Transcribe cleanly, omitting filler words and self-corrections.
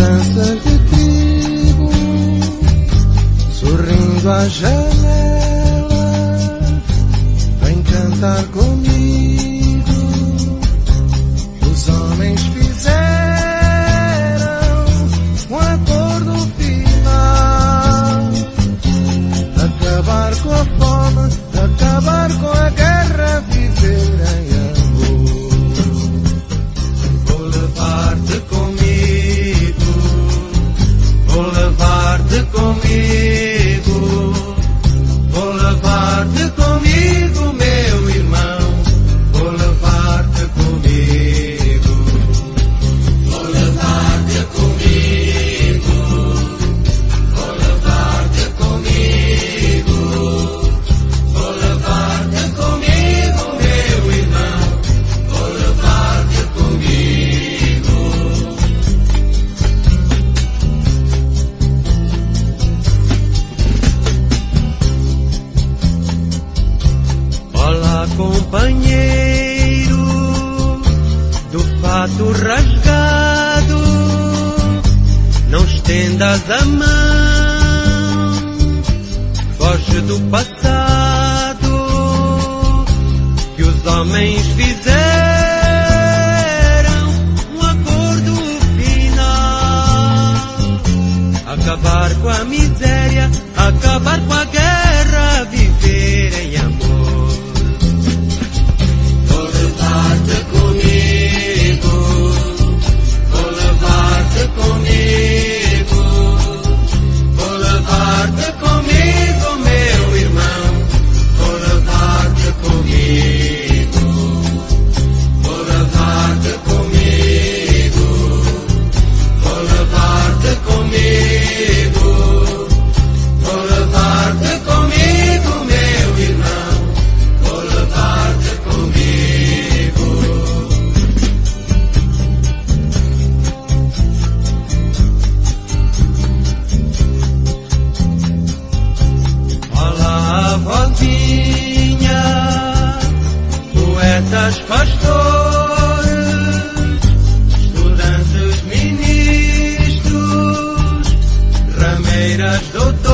lembranças de trigo, sorrindo à janela, vem cantar comigo. Os homens fizeram um acordo final, acabar com a fome, acabar com a guerra, viver em amor. Vou levar-te comigo, vou levar-te comigo, vou levar-te comigo, meu irmão, vou levar-te comigo, vou levar-te comigo, vou levar-te comigo, vou levar-te comigo, meu irmão, vou levar-te comigo. Olá, companheiro do fato rasgado, não estendas a mão, foge do passado que os homens fizeram um acordo final, acabar com a miséria, acabar com a guerra, viver em amor. Vou levar-te comigo, vou levar-te comigo, vou levar-te comigo, meu irmão, vou levar-te comigo, vou levar-te comigo, vou levar-te comigo, vou levar-te comigo, meu irmão, vou levar-te comigo. Olá, vozinha, poetas, pastores, estudantes, ministros, rameiras, doutores.